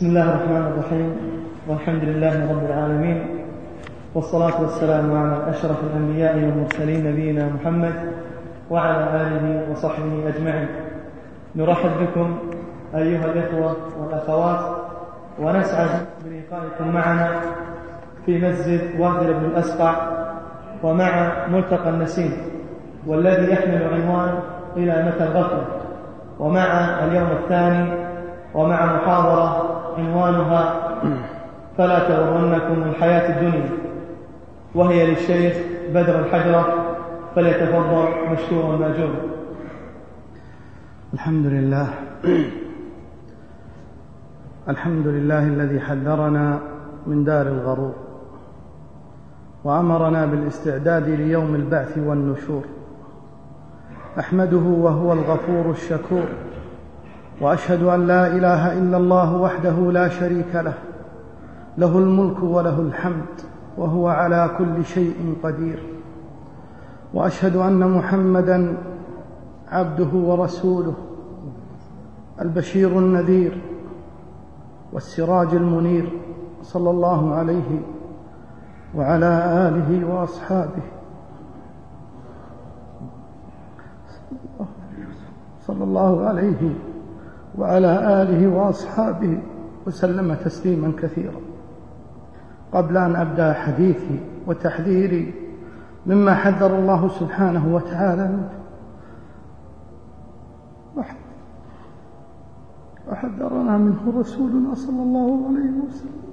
بسم الله الرحمن الرحيم، والحمد لله رب العالمين، والصلاة والسلام على أشرف الأنبياء والمرسلين نبينا محمد وعلى آله وصحبه أجمعين. نرحب بكم أيها الإخوة والأخوات، ونسعد بلقائكم معنا في مسجد وادي بن الأسقع ومع ملتقى النسيم، والذي يحمل عنوان إلى متى الغفلة، ومع اليوم الثاني ومع محاضرة عنوانها فلا تغرنكم الحياة الدنيا، وهي للشيخ بدر الحجرة، فليتفضل مشكورا ماجورا. الحمد لله. الحمد لله الذي حذرنا من دار الغرور، وأمرنا بالاستعداد ليوم البعث والنشور. أحمده وهو الغفور الشكور، وأشهد أن لا إله إلا الله وحده لا شريك له، له الملك وله الحمد وهو على كل شيء قدير. وأشهد أن محمدًا عبده ورسوله، البشير النذير والسراج المنير، صلى الله عليه وعلى آله وأصحابه، صلى الله عليه وعلى آله وأصحابه وسلم تسليما كثيرا. قبل أن أبدأ حديثي وتحذيري مما حذر الله سبحانه وتعالى منه، وحذرنا منه رسولنا صلى الله عليه وسلم،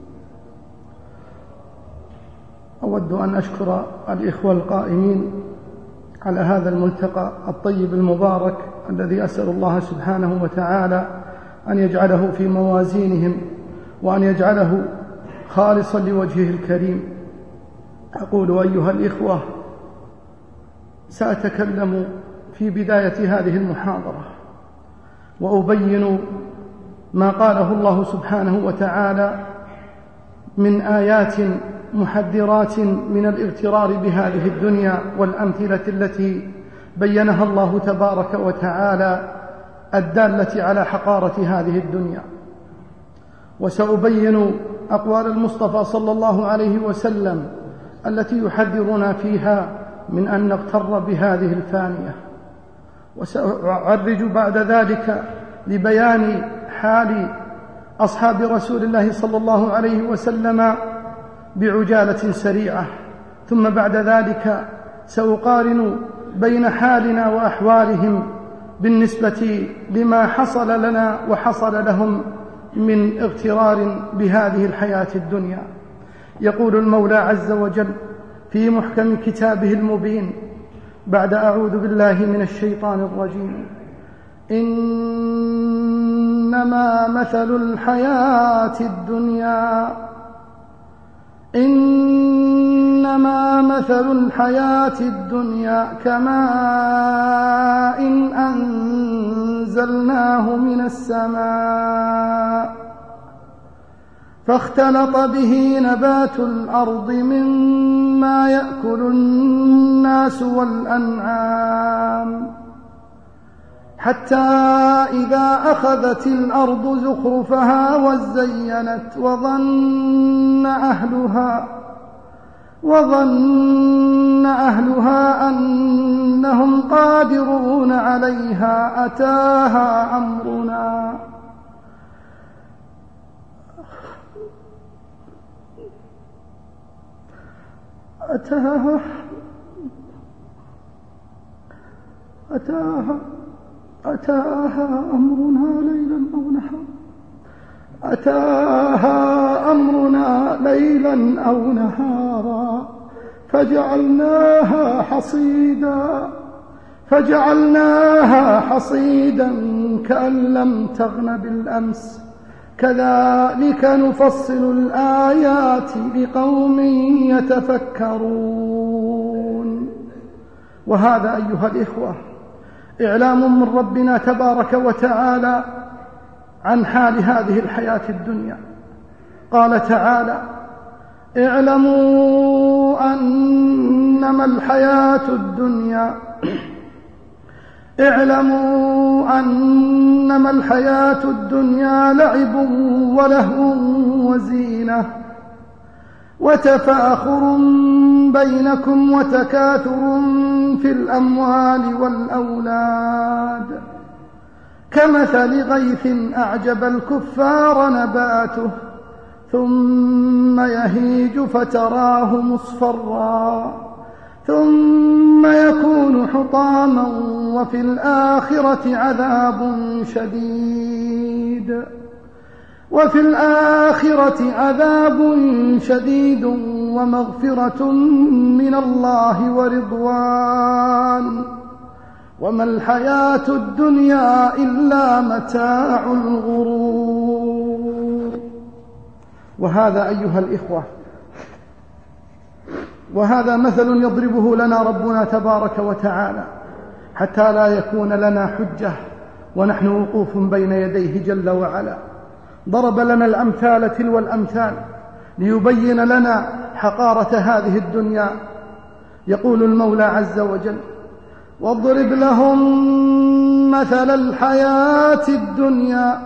أود أن أشكر الإخوة القائمين على هذا الملتقى الطيب المبارك، الذي أسأل الله سبحانه وتعالى أن يجعله في موازينهم، وأن يجعله خالصا لوجهه الكريم. أقول أيها الإخوة، سأتكلم في بداية هذه المحاضرة وأبين ما قاله الله سبحانه وتعالى من آيات محذرات من الاغترار بهذه الدنيا، والأمثلة التي بينها الله تبارك وتعالى الدالة على حقارة هذه الدنيا. وسأبين أقوال المصطفى صلى الله عليه وسلم التي يحذرنا فيها من أن نغتر بهذه الفانية. وسأعرج بعد ذلك لبيان حال أصحاب رسول الله صلى الله عليه وسلم بعجالة سريعة، ثم بعد ذلك سأقارن بين حالنا وأحوالهم بالنسبة لما حصل لنا وحصل لهم من اغترار بهذه الحياة الدنيا. يقول المولى عز وجل في محكم كتابه المبين بعد أعوذ بالله من الشيطان الرجيم: إنما مثل الحياة الدنيا كماء إن أنزلناه من السماء فاختلط به نبات الأرض مما يأكل الناس والأنعام، حتى إذا أخذت الأرض زخرفها وزينت وظن أهلها أنهم قادرون عليها أتاها أمرنا ليلا أو نهارا فجعلناها حصيدا كأن لم تغن بالأمس، كذلك نفصل الآيات لقوم يتفكرون. وهذا أيها الإخوة إعلام من ربنا تبارك وتعالى عن حال هذه الحياة الدنيا. قال تعالى: اعلموا أنما الحياة الدنيا اعلموا أنما الحياة الدنيا لعب ولهو وزينة وتفاخر بينكم وتكاثر في الأموال والأولاد كمثل غيث أعجب الكفار نباته ثم يهيج فتراه مصفرا ثم يكون حطاما وفي الآخرة عذاب شديد ومغفرة من الله ورضوان وما الحياة الدنيا إلا متاع الغرور. وهذا أيها الإخوة، وهذا مثل يضربه لنا ربنا تبارك وتعالى حتى لا يكون لنا حجة ونحن وقوف بين يديه جل وعلا. ضرب لنا الأمثال تلو الأمثال ليبين لنا حقارة هذه الدنيا. يقول المولى عز وجل: واضرب لهم مثل الحياة الدنيا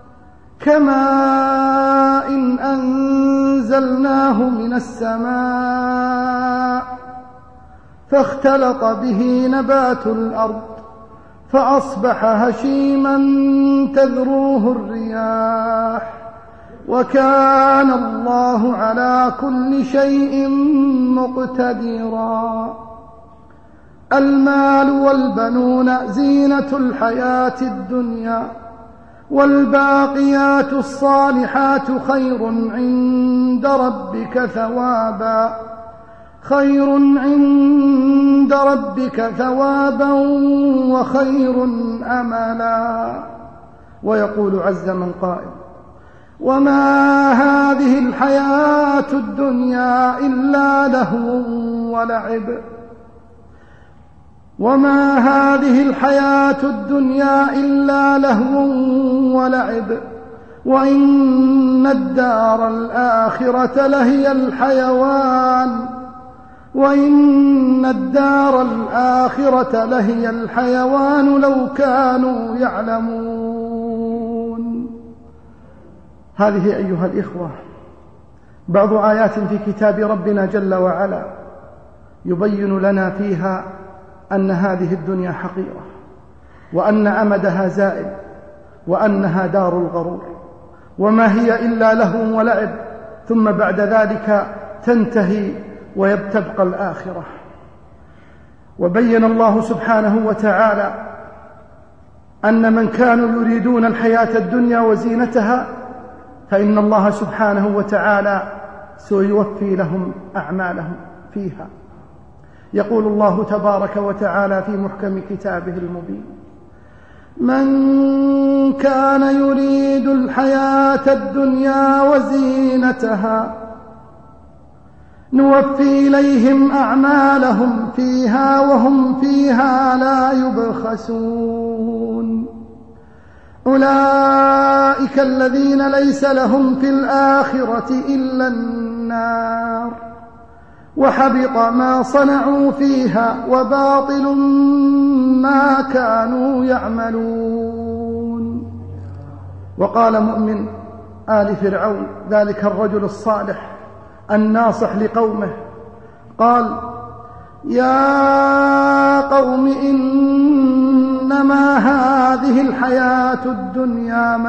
كماء إن أنزلناه من السماء فاختلط به نبات الأرض فأصبح هشيما تذروه الرياح وكان الله على كل شيء مقتدرا. المال والبنون زينة الحياة الدنيا والباقيات الصالحات خير عند ربك ثوابا وخير أملا. ويقول عز من قائل: وما هذه الحياة الدنيا إلا لهو ولعب وإن الدار الآخرة لهي الحيوان لو كانوا يعلمون. هذه أيها الإخوة بعض آيات في كتاب ربنا جل وعلا يبين لنا فيها أن هذه الدنيا حقيرة وأن أمدها زائل وأنها دار الغرور وما هي إلا لهو ولعب ثم بعد ذلك تنتهي ويبتبقى الآخرة. وبين الله سبحانه وتعالى أن من كانوا يريدون الحياة الدنيا وزينتها فإن الله سبحانه وتعالى سيوفي لهم أعمالهم فيها. يقول الله تبارك وتعالى في محكم كتابه المبين: من كان يريد الحياة الدنيا وزينتها نوفي إليهم أعمالهم فيها وهم فيها لا يبخسون. أولئك الذين ليس لهم في الآخرة إلا النار وحبط ما صنعوا فيها وباطل ما كانوا يعملون. وقال مؤمن آل فرعون ذلك الرجل الصالح الناصح لقومه قال: يا قوم إنما هذه الحياة الدنيا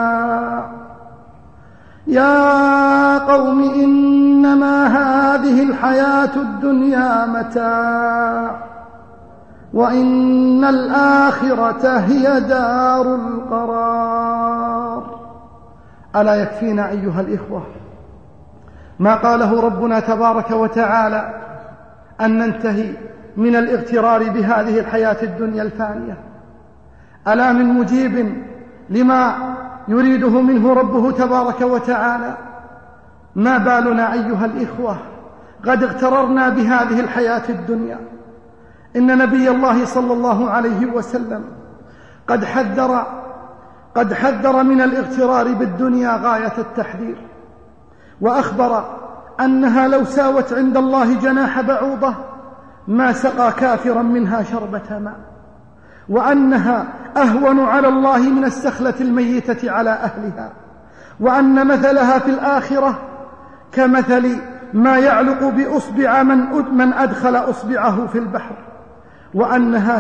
متاع وإن الآخرة هي دار القرار. ألا يكفينا أيها الإخوة ما قاله ربنا تبارك وتعالى أن ننتهي من الاغترار بهذه الحياة الدنيا الفانية؟ ألا من مجيب لما يريده منه ربه تبارك وتعالى؟ ما بالنا أيها الإخوة قد اغتررنا بهذه الحياة الدنيا؟ إن نبي الله صلى الله عليه وسلم قد حذر من الاغترار بالدنيا غاية التحذير، وأخبر أنها لو ساوت عند الله جناح بعوضة ما سقى كافرا منها شربة ماء. وأنها أهون على الله من السخلة الميتة على أهلها، وأن مثلها في الآخرة كمثل ما يعلق بأصبع من أدخل أصبعه في البحر، وأنها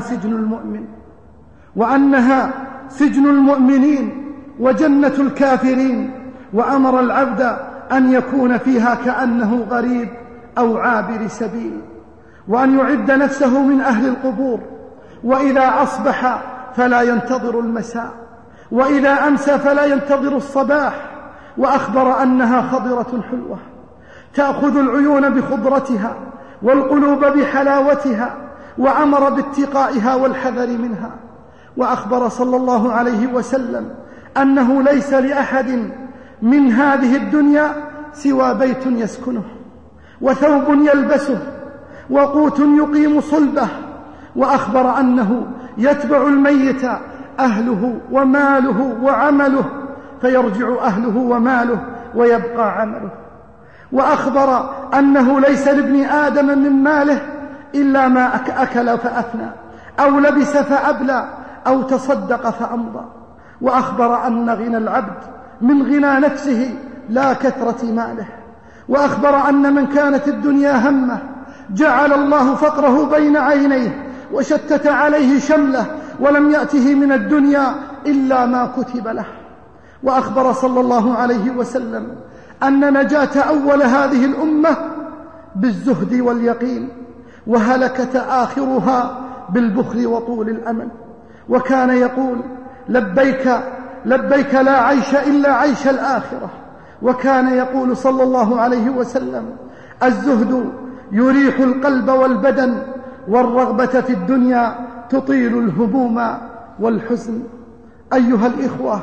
سجن المؤمنين وجنة الكافرين، وأمر العبد أن يكون فيها كأنه غريب أو عابر سبيل، وأن يعد نفسه من أهل القبور، وإذا أصبح فلا ينتظر المساء، وإذا أمسى فلا ينتظر الصباح. وأخبر أنها خضرة حلوة تأخذ العيون بخضرتها والقلوب بحلاوتها، وأمر باتقائها والحذر منها. وأخبر صلى الله عليه وسلم أنه ليس لأحد من هذه الدنيا سوى بيت يسكنه، وثوب يلبسه، وقوت يقيم صلبه. وأخبر أنه يتبع الميت أهله وماله وعمله، فيرجع أهله وماله ويبقى عمله. وأخبر أنه ليس لابن آدم من ماله إلا ما أكل فأفنى، أو لبس فأبلى، أو تصدق فأمضى. وأخبر أن غنى العبد من غنى نفسه لا كثرة ماله. وأخبر أن من كانت الدنيا همه جعل الله فقره بين عينيه وشتت عليه شمله، ولم يأته من الدنيا إلا ما كتب له. وأخبر صلى الله عليه وسلم أن نجاة أول هذه الأمة بالزهد واليقين، وهلكة آخرها بالبخل وطول الأمل. وكان يقول: لبيك لبيك لا عيش إلا عيش الآخرة. وكان يقول صلى الله عليه وسلم: الزهد يريح القلب والبدن، والرغبة في الدنيا تطيل الهموم والحزن. أيها الإخوة،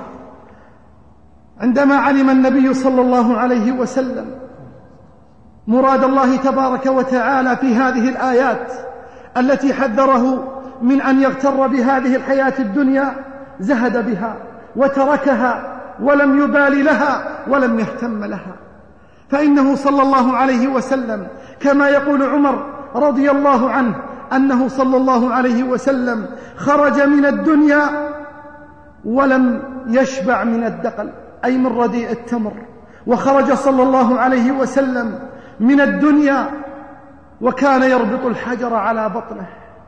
عندما علم النبي صلى الله عليه وسلم مراد الله تبارك وتعالى في هذه الآيات التي حذره من أن يغتر بهذه الحياة الدنيا، زهد بها وتركها ولم يبال لها ولم يهتم لها. فإنه صلى الله عليه وسلم كما يقول عمر رضي الله عنه أنه صلى الله عليه وسلم خرج من الدنيا ولم يشبع من الدقل، أي من رديء التمر. وخرج صلى الله عليه وسلم من الدنيا وكان يربط الحجر على بطنه.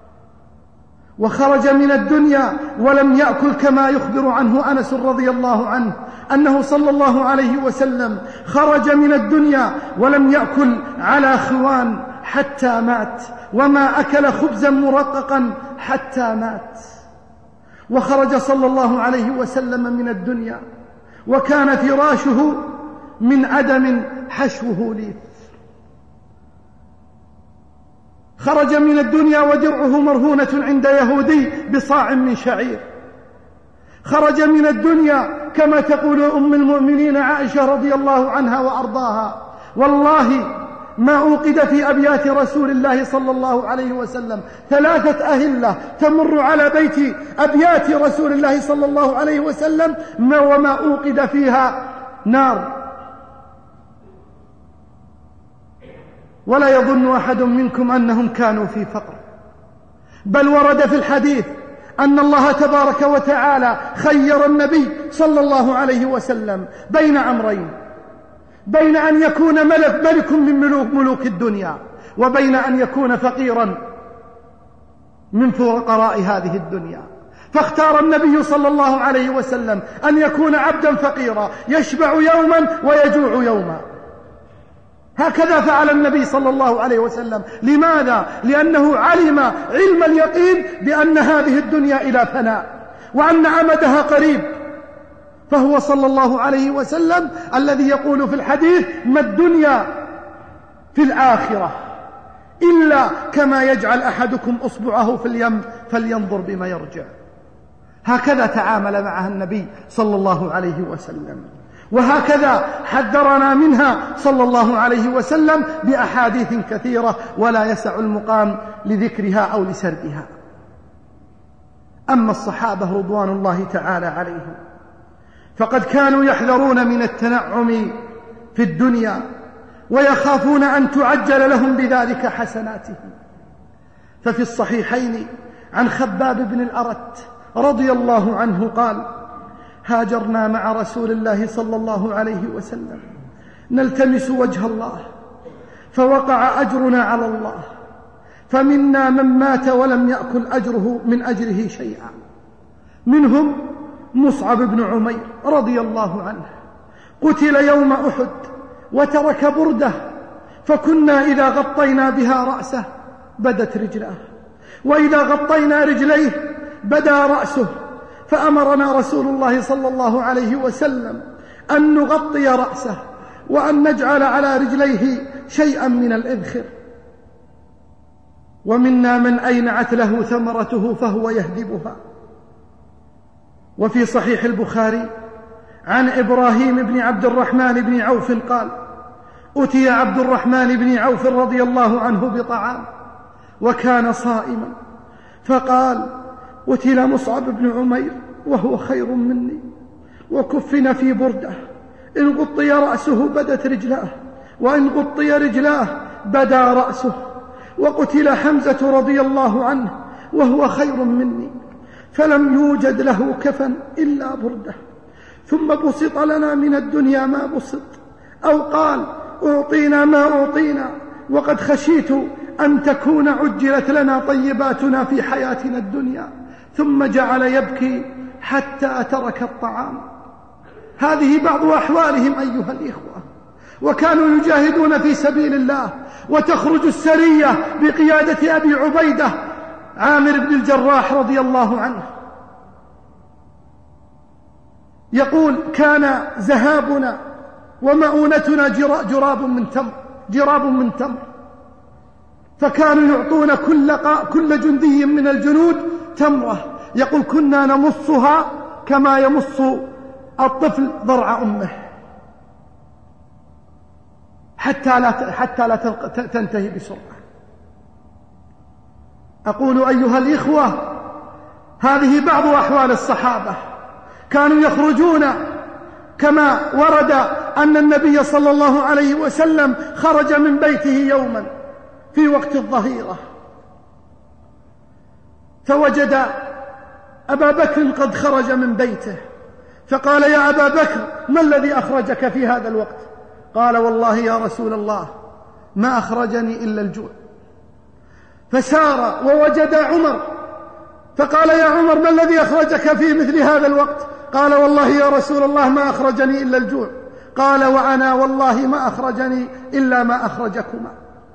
وخرج من الدنيا ولم يأكل، كما يخبر عنه أنس رضي الله عنه أنه صلى الله عليه وسلم خرج من الدنيا ولم يأكل على خوان حتى مات، وما أكل خبزا مرققا حتى مات. وخرج صلى الله عليه وسلم من الدنيا وكان فراشه من أدم حشوه ليف. خرج من الدنيا ودرعه مرهونة عند يهودي بصاع من شعير. خرج من الدنيا كما تقول أم المؤمنين عائشة رضي الله عنها وأرضاها: والله ما أوقد في أبيات رسول الله صلى الله عليه وسلم 3 أهلة تمر على بيت أبيات رسول الله صلى الله عليه وسلم وما أوقد فيها نار. ولا يظن أحد منكم أنهم كانوا في فقر، بل ورد في الحديث أن الله تبارك وتعالى خير النبي صلى الله عليه وسلم بين أمرين: بين أن يكون ملك من ملوك الدنيا، وبين أن يكون فقيرا من فقراء هذه الدنيا. فاختار النبي صلى الله عليه وسلم أن يكون عبدا فقيرا يشبع يوما ويجوع يوما. هكذا فعل النبي صلى الله عليه وسلم. لماذا؟ لأنه علم علم اليقين بأن هذه الدنيا إلى فناء وأن أمدها قريب. فهو صلى الله عليه وسلم الذي يقول في الحديث: ما الدنيا في الآخرة إلا كما يجعل أحدكم أصبعه في اليم فلينظر بما يرجع. هكذا تعامل معها النبي صلى الله عليه وسلم، وهكذا حذرنا منها صلى الله عليه وسلم بأحاديث كثيرة ولا يسع المقام لذكرها أو لسردها. أما الصحابة رضوان الله تعالى عليهم فقد كانوا يحذرون من التنعم في الدنيا ويخافون أن تعجل لهم بذلك حسناتهم. ففي الصحيحين عن خباب بن الأرت رضي الله عنه قال: هاجرنا مع رسول الله صلى الله عليه وسلم نلتمس وجه الله، فوقع أجرنا على الله، فمنا من مات ولم يأكل أجره من أجره شيئا، منهم مصعب بن عمير رضي الله عنه، قتل يوم أحد وترك بردة، فكنا إذا غطينا بها رأسه بدت رجلاه، وإذا غطينا رجليه بدا رأسه، فأمرنا رسول الله صلى الله عليه وسلم أن نغطي رأسه وأن نجعل على رجليه شيئا من الإذخر. ومنا من أينعت له ثمرته فهو يهدبها. وفي صحيح البخاري عن إبراهيم بن عبد الرحمن بن عوف قال: أتي عبد الرحمن بن عوف رضي الله عنه بطعام وكان صائما، فقال: قتل مصعب بن عمير وهو خير مني، وكفن في بردة، إن غطي رأسه بدت رجلاه، وإن غطي رجلاه بدا رأسه. وقتل حمزة رضي الله عنه وهو خير مني، فلم يوجد له كفن إلا بردة، ثم بسط لنا من الدنيا ما بسط، أو قال: أعطينا ما أعطينا، وقد خشيت أن تكون عجلت لنا طيباتنا في حياتنا الدنيا. ثم جعل يبكي حتى ترك الطعام. هذه بعض أحوالهم أيها الإخوة. وكانوا يجاهدون في سبيل الله، وتخرج السرية بقيادة أبي عبيدة عامر بن الجراح رضي الله عنه، يقول: كان ذهابنا ومؤونتنا جراب من تمر، فكانوا يعطون كل جندي من الجنود تمرة، يقول: كنا نمصها كما يمص الطفل ضرع أمه حتى لا تنتهي بسرعة. أقول أيها الإخوة، هذه بعض أحوال الصحابة. كانوا يخرجون كما ورد أن النبي صلى الله عليه وسلم خرج من بيته يوما في وقت الظهيرة، فوجد أبا بكر قد خرج من بيته، فقال: يا أبا بكر، ما الذي أخرجك في هذا الوقت؟ قال: والله يا رسول الله ما أخرجني إلا الجوع. فسار ووجد عمر، فقال: يا عمر، ما الذي أخرجك في مثل هذا الوقت؟ قال: والله يا رسول الله ما أخرجني إلا الجوع. قال: وأنا والله ما أخرجني إلا ما أخرجكما.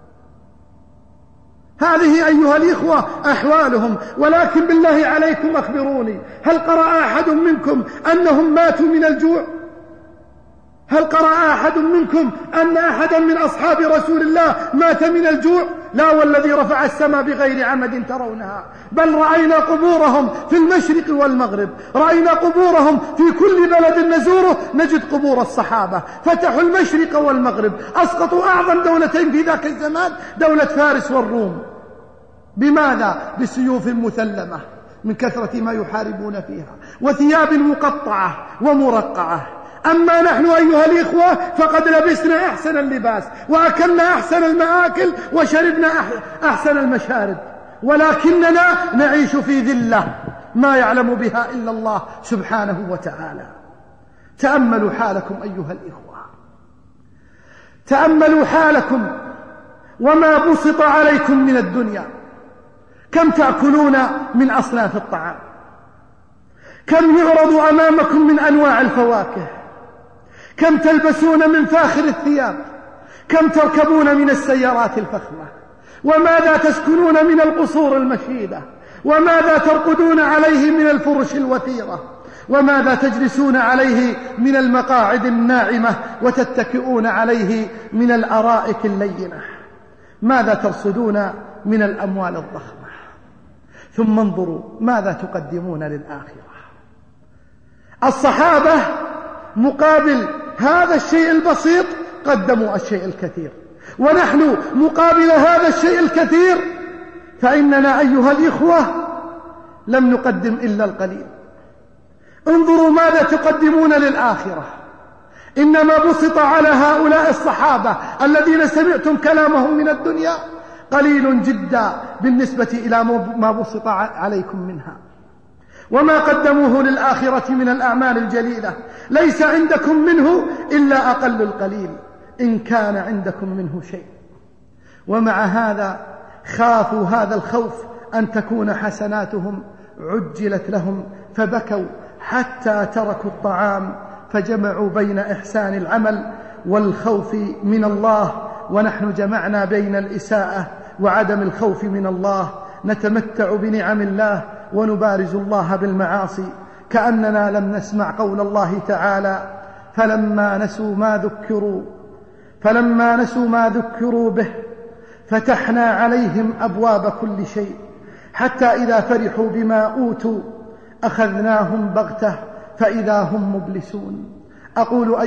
هذه أيها الإخوة أحوالهم. ولكن بالله عليكم أخبروني، هل قرأ أحد منكم أنهم ماتوا من الجوع؟ هل قرأ أحد منكم أن أحدا من أصحاب رسول الله مات من الجوع؟ لا والذي رفع السماء بغير عمد ترونها، بل رأينا قبورهم في المشرق والمغرب، رأينا قبورهم في كل بلد نزوره نجد قبور الصحابة. فتحوا المشرق والمغرب، أسقطوا أعظم دولتين في ذاك الزمان، دولة فارس والروم. بماذا؟ بسيوف مثلمة من كثرة ما يحاربون فيها، وثياب مقطعة ومرقعة. أما نحن أيها الإخوة فقد لبسنا أحسن اللباس، وأكلنا أحسن المآكل، وشربنا أحسن المشارب، ولكننا نعيش في ذلة ما يعلم بها إلا الله سبحانه وتعالى. تأملوا حالكم أيها الإخوة، تأملوا حالكم وما بسط عليكم من الدنيا. كم تأكلون من أصناف الطعام؟ كم يعرض أمامكم من أنواع الفواكه؟ كم تلبسون من فاخر الثياب؟ كم تركبون من السيارات الفخمة؟ وماذا تسكنون من القصور المشيدة؟ وماذا ترقدون عليه من الفرش الوثيرة؟ وماذا تجلسون عليه من المقاعد الناعمة وتتكئون عليه من الأرائك اللينة؟ ماذا ترصدون من الأموال الضخمة؟ ثم انظروا ماذا تقدمون للآخرة. الصحابة مقابل هذا الشيء البسيط قدموا الشيء الكثير، ونحن مقابل هذا الشيء الكثير فإننا أيها الإخوة لم نقدم إلا القليل. انظروا ماذا تقدمون للآخرة. إنما بسط على هؤلاء الصحابة الذين سمعتم كلامهم من الدنيا قليل جدا بالنسبة إلى ما بسط عليكم منها. وما قدموه للآخرة من الأعمال الجليلة ليس عندكم منه إلا أقل القليل إن كان عندكم منه شيء. ومع هذا خافوا هذا الخوف أن تكون حسناتهم عجلت لهم فبكوا حتى تركوا الطعام، فجمعوا بين إحسان العمل والخوف من الله، ونحن جمعنا بين الإساءة وعدم الخوف من الله، نتمتع بنعم الله ونبارز الله بالمعاصي كأننا لم نسمع قول الله تعالى: فلما نسوا ما ذكروا به فتحنا عليهم أبواب كل شيء حتى إذا فرحوا بما أوتوا أخذناهم بغتة فإذا هم مبلسون. أقول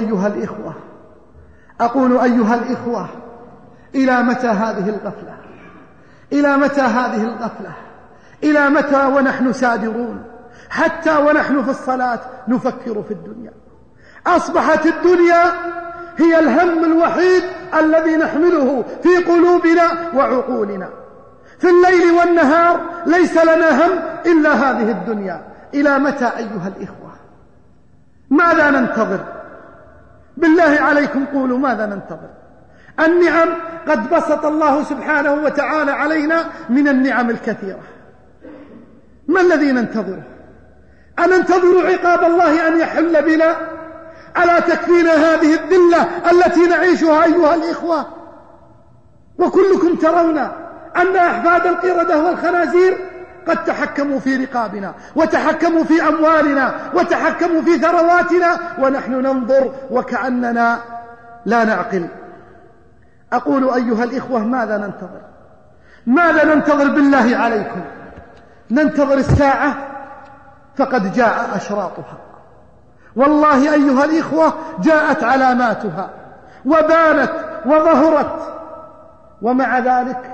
أيها الإخوة إلى متى هذه الغفلة؟ إلى متى ونحن سادرون حتى ونحن في الصلاة نفكر في الدنيا؟ أصبحت الدنيا هي الهم الوحيد الذي نحمله في قلوبنا وعقولنا. في الليل والنهار ليس لنا هم إلا هذه الدنيا. إلى متى أيها الإخوة؟ ماذا ننتظر؟ بالله عليكم قولوا ماذا ننتظر؟ النعم قد بسط الله سبحانه وتعالى علينا من النعم الكثيرة. ما الذي ننتظره؟ أننتظر عقاب الله أن يحل بنا؟ ألا تكفينا هذه الذلة التي نعيشها أيها الإخوة؟ وكلكم ترون أن أحفاد القردة والخنازير قد تحكموا في رقابنا وتحكموا في أموالنا وتحكموا في ثرواتنا، ونحن ننظر وكأننا لا نعقل. أقول أيها الإخوة ماذا ننتظر بالله عليكم؟ ننتظر الساعة فقد جاء أشراطها. والله أيها الإخوة جاءت علاماتها وبانت وظهرت، ومع ذلك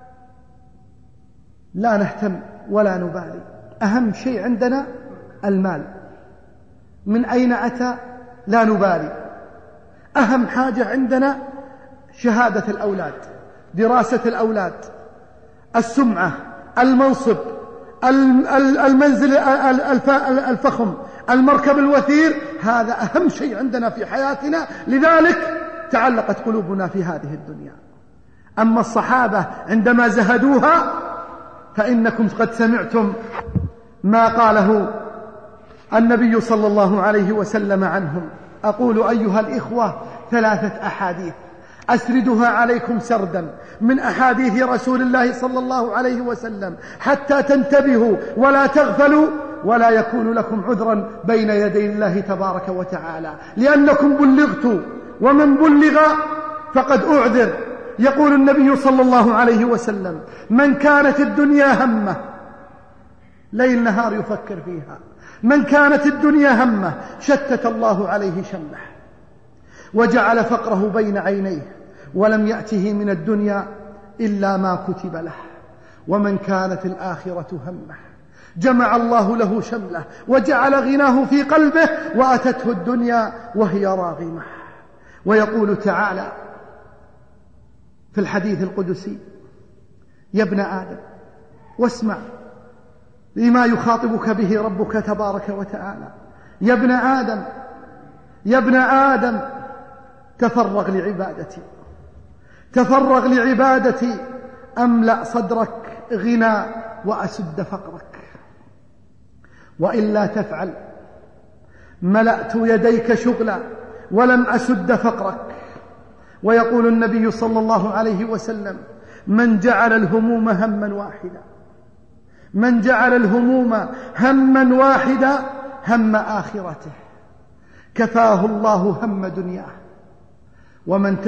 لا نهتم ولا نبالي. أهم شيء عندنا المال، من أين أتى لا نبالي. أهم حاجة عندنا شهادة الأولاد، دراسة الأولاد، السمعة، المنصب، المنزل الفخم، المركب الوثير، هذا أهم شيء عندنا في حياتنا. لذلك تعلقت قلوبنا في هذه الدنيا. أما الصحابة عندما زهدوها فإنكم قد سمعتم ما قاله النبي صلى الله عليه وسلم عنهم. أقول أيها الإخوة 3 أحاديث أسردها عليكم سردا من أحاديث رسول الله صلى الله عليه وسلم حتى تنتبهوا ولا تغفلوا ولا يكون لكم عذرا بين يدي الله تبارك وتعالى، لأنكم بلغتوا، ومن بلغ فقد أعذر. يقول النبي صلى الله عليه وسلم: من كانت الدنيا همه، ليل نهار يفكر فيها، من كانت الدنيا همه شتت الله عليه شمله وجعل فقره بين عينيه ولم يأته من الدنيا إلا ما كتب له، ومن كانت الآخرة همه جمع الله له شمله وجعل غناه في قلبه وأتته الدنيا وهي راغمة. ويقول تعالى في الحديث القدسي: يا ابن آدم، واسمع لما يخاطبك به ربك تبارك وتعالى: يا ابن آدم تفرغ لعبادتي أملأ صدرك غنى وأسد فقرك، وإلا تفعل ملأت يديك شغلا ولم أسد فقرك. ويقول النبي صلى الله عليه وسلم: من جعل الهموم هما واحدا هم آخرته كفاه الله هم دنياه. ومن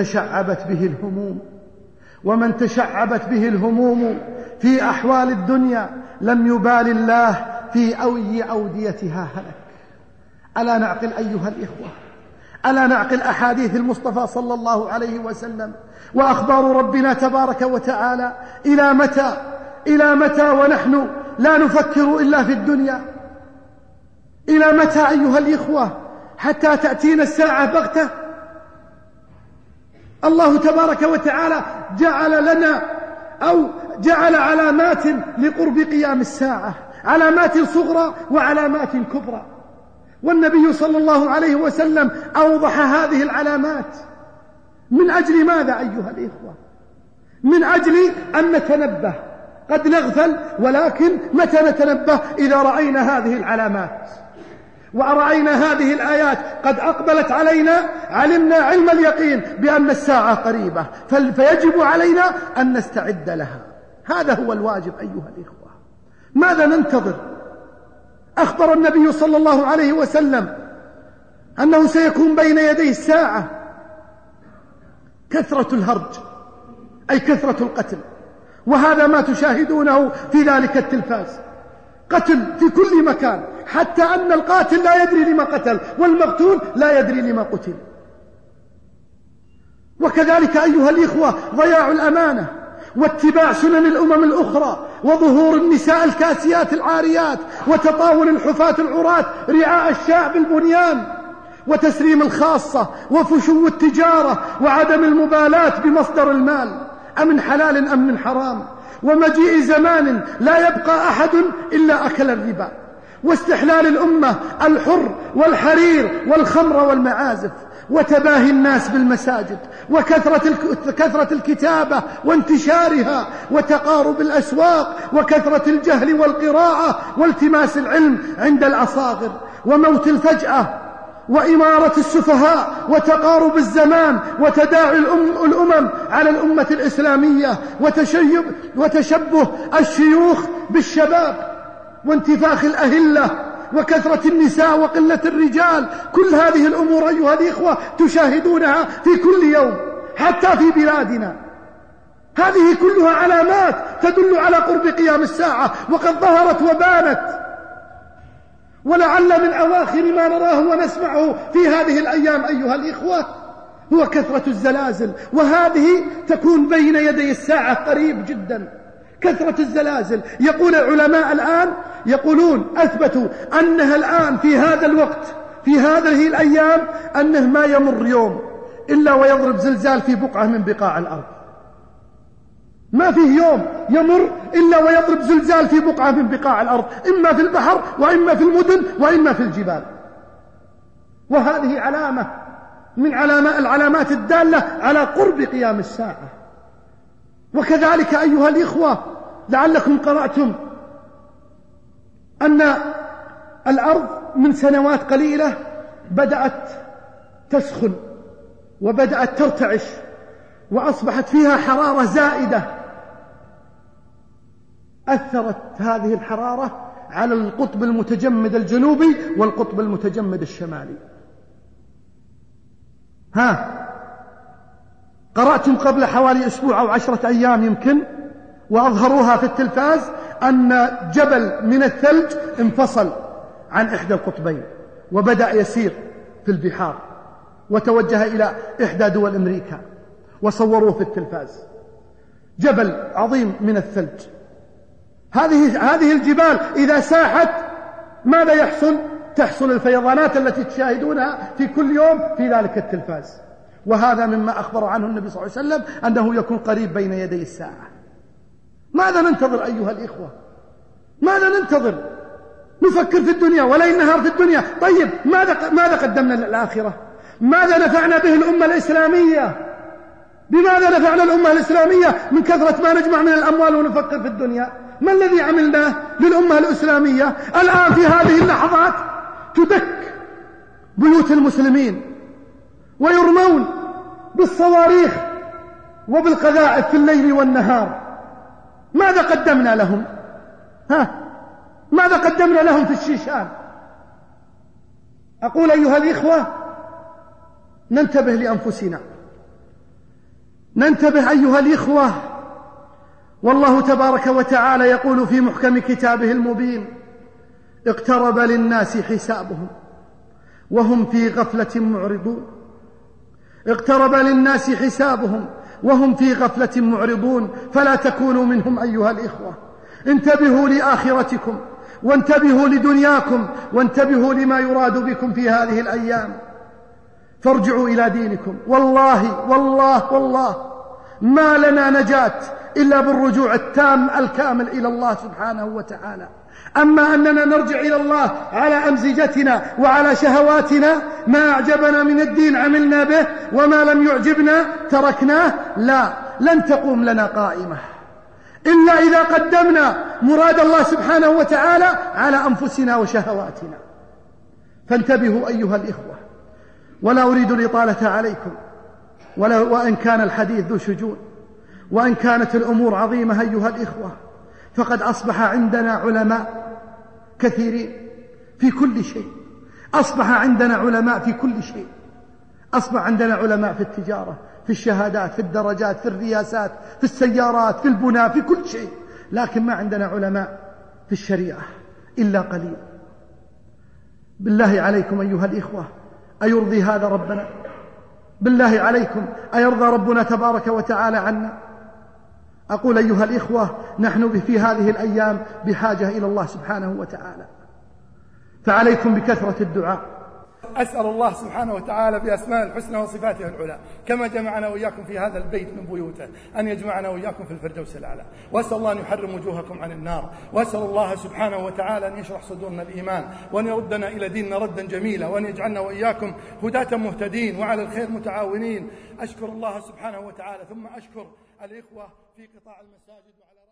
تشعبت به الهموم في أحوال الدنيا لم يبال الله في أي أوديتها هلك. ألا نعقل أيها الإخوة؟ ألا نعقل أحاديث المصطفى صلى الله عليه وسلم وأخبار ربنا تبارك وتعالى؟ إلى متى ونحن لا نفكر إلا في الدنيا؟ إلى متى أيها الإخوة حتى تأتينا الساعة بغتة؟ الله تبارك وتعالى جعل لنا أو جعل علامات لقرب قيام الساعة، علامات صغرى وعلامات كبرى. والنبي صلى الله عليه وسلم أوضح هذه العلامات. من أجل ماذا أيها الإخوة؟ من أجل أن نتنبه. قد نغفل، ولكن متى نتنبه؟ إذا رأينا هذه العلامات ورأينا هذه الآيات قد أقبلت علينا، علمنا علم اليقين بأن الساعة قريبة، فيجب علينا أن نستعد لها. هذا هو الواجب أيها الإخوة. ماذا ننتظر؟ أخبر النبي صلى الله عليه وسلم أنه سيكون بين يدي الساعة كثرة الهرج، أي كثرة القتل، وهذا ما تشاهدونه في ذلك التلفاز. قتل في كل مكان، حتى أن القاتل لا يدري لما قتل، والمقتول لا يدري لما قتل. وكذلك أيها الإخوة ضياع الأمانة، واتباع سنن الأمم الأخرى، وظهور النساء الكاسيات العاريات، وتطاول الحفاة العراة رعاء الشاء بالبنيان، وتسريم الخاصة، وفشو التجارة، وعدم المبالاة بمصدر المال أمن حلال أم من حرام، ومجيء زمان لا يبقى أحد إلا أكل الربا، واستحلال الأمة الحر والحرير والخمر والمعازف، وتباهي الناس بالمساجد، وكثرة الكتابة وانتشارها، وتقارب الأسواق، وكثرة الجهل والقراءة والتماس العلم عند الأصاغر، وموت الفجأة، وإمارة السفهاء، وتقارب الزمان، وتداعي الأمم على الأمة الإسلامية، وتشبه الشيوخ بالشباب، وانتفاخ الأهلة، وكثرة النساء وقلة الرجال. كل هذه الأمور أيها الإخوة تشاهدونها في كل يوم حتى في بلادنا. هذه كلها علامات تدل على قرب قيام الساعة، وقد ظهرت وبانت. ولعل من أواخر ما نراه ونسمعه في هذه الأيام أيها الإخوة هو كثرة الزلازل، وهذه تكون بين يدي الساعة قريب جدا. كثرة الزلازل، يقول العلماء الآن، يقولون أثبتوا أنها الآن في هذا الوقت، في هذه الأيام، أنه ما يمر يوم إلا ويضرب زلزال في بقعة من بقاع الأرض. ما فيه يوم يمر إلا ويضرب زلزال في بقعة من بقاع الأرض، إما في البحر، وإما في المدن، وإما في الجبال. وهذه علامة من العلامات الدالة على قرب قيام الساعة. وكذلك أيها الإخوة لعلكم قرأتم أن الأرض من سنوات قليلة بدأت تسخن وبدأت ترتعش، وأصبحت فيها حرارة زائدة. أثرت هذه الحرارة على القطب المتجمد الجنوبي والقطب المتجمد الشمالي. قرأتم قبل حوالي أسبوع أو 10 أيام يمكن، وأظهروها في التلفاز، أن جبل من الثلج انفصل عن إحدى القطبين وبدأ يسير في البحار، وتوجه إلى إحدى دول أمريكا، وصوروه في التلفاز. جبل عظيم من الثلج. هذه الجبال إذا ساحت ماذا يحصل؟ تحصل الفيضانات التي تشاهدونها في كل يوم في ذلك التلفاز. وهذا مما أخبر عنه النبي صلى الله عليه وسلم أنه يكون قريب بين يدي الساعة. ماذا ننتظر أيها الإخوة؟ ماذا ننتظر؟ نفكر في الدنيا وليل نهار في الدنيا. طيب ماذا قدمنا للآخرة؟ ماذا نفعنا به الأمة الإسلامية؟ بماذا نفعنا الأمة الإسلامية من كثرة ما نجمع من الأموال ونفكر في الدنيا؟ ما الذي عملناه للأمة الإسلامية؟ الآن في هذه اللحظات تدك بيوت المسلمين، ويرمون بالصواريخ وبالقذائف في الليل والنهار. ماذا قدمنا لهم؟ ماذا قدمنا لهم في الشيشان؟ أقول أيها الإخوة ننتبه لأنفسنا، ننتبه أيها الإخوة. والله تبارك وتعالى يقول في محكم كتابه المبين: اقترب للناس حسابهم وهم في غفلة معرضون. اقترب للناس حسابهم وهم في غفلة معرضون، فلا تكونوا منهم أيها الإخوة. انتبهوا لآخرتكم، وانتبهوا لدنياكم، وانتبهوا لما يراد بكم في هذه الأيام. فارجعوا إلى دينكم. والله والله والله ما لنا نجاة إلا بالرجوع التام الكامل إلى الله سبحانه وتعالى. أما أننا نرجع إلى الله على أمزجتنا وعلى شهواتنا، ما أعجبنا من الدين عملنا به، وما لم يعجبنا تركناه، لا، لن تقوم لنا قائمة إلا إذا قدمنا مراد الله سبحانه وتعالى على أنفسنا وشهواتنا. فانتبهوا أيها الإخوة، ولا أريد الإطالة عليكم، وإن كان الحديث ذو شجون، وإن كانت الأمور عظيمة أيها الإخوة، فقد أصبح عندنا علماء كثيرين في كل شيء. أصبح عندنا علماء في كل شيء. أصبح عندنا علماء في التجارة، في الشهادات، في الدرجات، في الرياسات، في السيارات، في البناء، في كل شيء، لكن ما عندنا علماء في الشريعة إلا قليل. بالله عليكم أيها الإخوة، أيرضي هذا ربنا؟ بالله عليكم أيرضى ربنا تبارك وتعالى عنا؟ أقول أيها الإخوة، نحن في هذه الأيام بحاجة إلى الله سبحانه وتعالى، فعليكم بكثرة الدعاء. أسأل الله سبحانه وتعالى بأسماء الحسنى وصفاته العلى كما جمعنا وإياكم في هذا البيت من بيوته أن يجمعنا وإياكم في الفردوس الأعلى. وأسأل الله أن يحرم وجوهكم عن النار، وأسأل الله سبحانه وتعالى أن يشرح صدورنا الإيمان، وأن يردنا إلى ديننا ردا جميلا، وأن يجعلنا وإياكم هداة مهتدين وعلى الخير متعاونين. أشكر الله سبحانه وتعالى، ثم أشكر الإخوة في قطاع المساجد وعلى